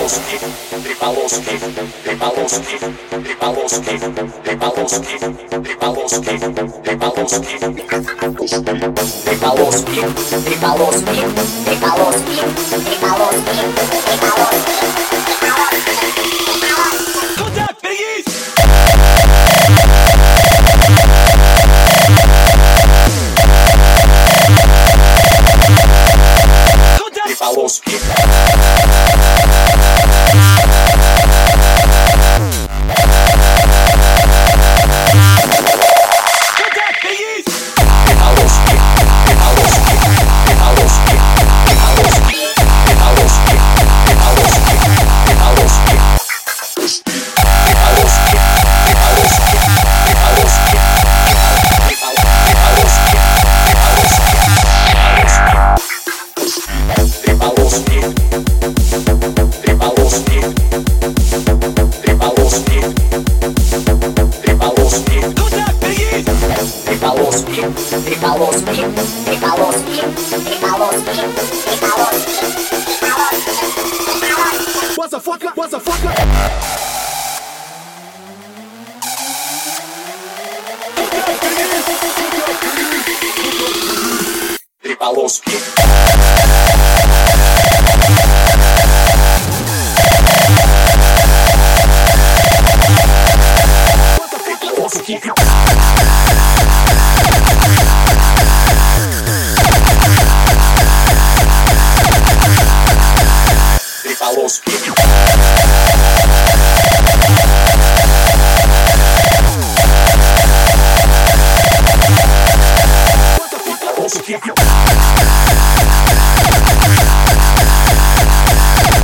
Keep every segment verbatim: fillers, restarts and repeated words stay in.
Tripaloski, Tripaloski, Tripaloski, Tripaloski, Tripaloski, Tripaloski, Tripaloski, Tripaloski, Tripaloski, Tripaloski, Tripaloski, Contact, Biggies! Tripaloski. Tripaloski, Tripaloski, Tripaloski, Tripaloski, What's a fucker? What's a fucker? Tripaloski.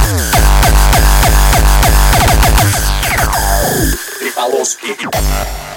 Tripaloski.